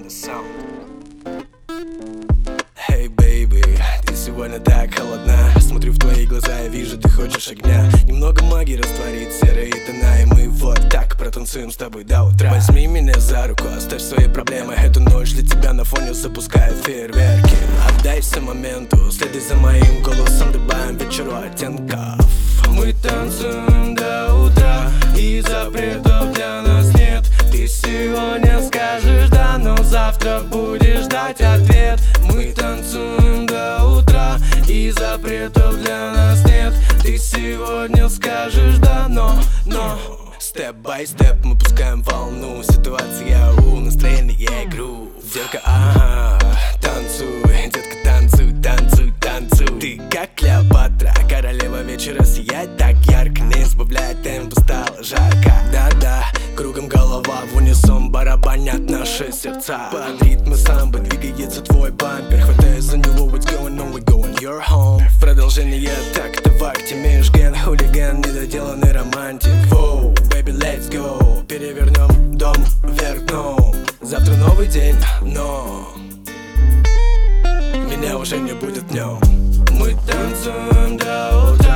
Hey baby, ты сегодня так холодна. Смотрю в твои глаза, я вижу, ты хочешь огня. Немного магии растворит серые тона, и мы вот так протанцуем с тобой до утра. Возьми меня за руку, оставь свои проблемы. Эту ночь для тебя на фоне запускаю фейерверки. Отдайся моменту, следуй за моим голосом, добавим вечеру оттенков. Мы танцуем до утра, и запретов для нас нет. Ты сегодня скажешь да, но завтра будешь ждать ответ. Мы танцуем до утра, и запретов для нас нет. Ты сегодня скажешь да, но степ-бай-степ мы пускаем волну. Ситуация настроение грув. Детка, танцуй, детка, танцуй, танцуй, танцуй. Ты как Клеопатра, королева вечера, сияет так ярко, не сбавляет темпа, стало жарко. Да-да, кругом голова, в унисон барабанят наши сердца. Под ритмы самбо двигается твой бампер, хватаясь за него, what's going on, we going your home. Продолжение такта в акте, межген, хулиган, недоделанный романтик. Воу, baby, let's go, перевернем дом вверх дном. Завтра новый день, но меня уже не будет днем. Мы танцуем до утра,